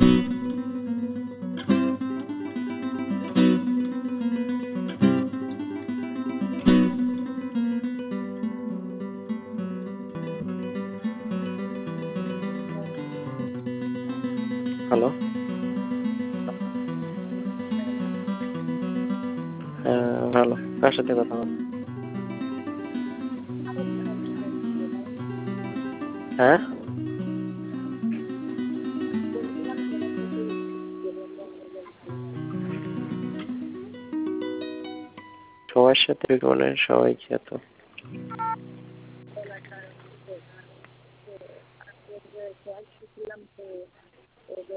Hello. হ্যাঁ, ভালো। কার সাথে কথা বল? হ্যাঁ, সবার সাথে মানে সবাই খেত।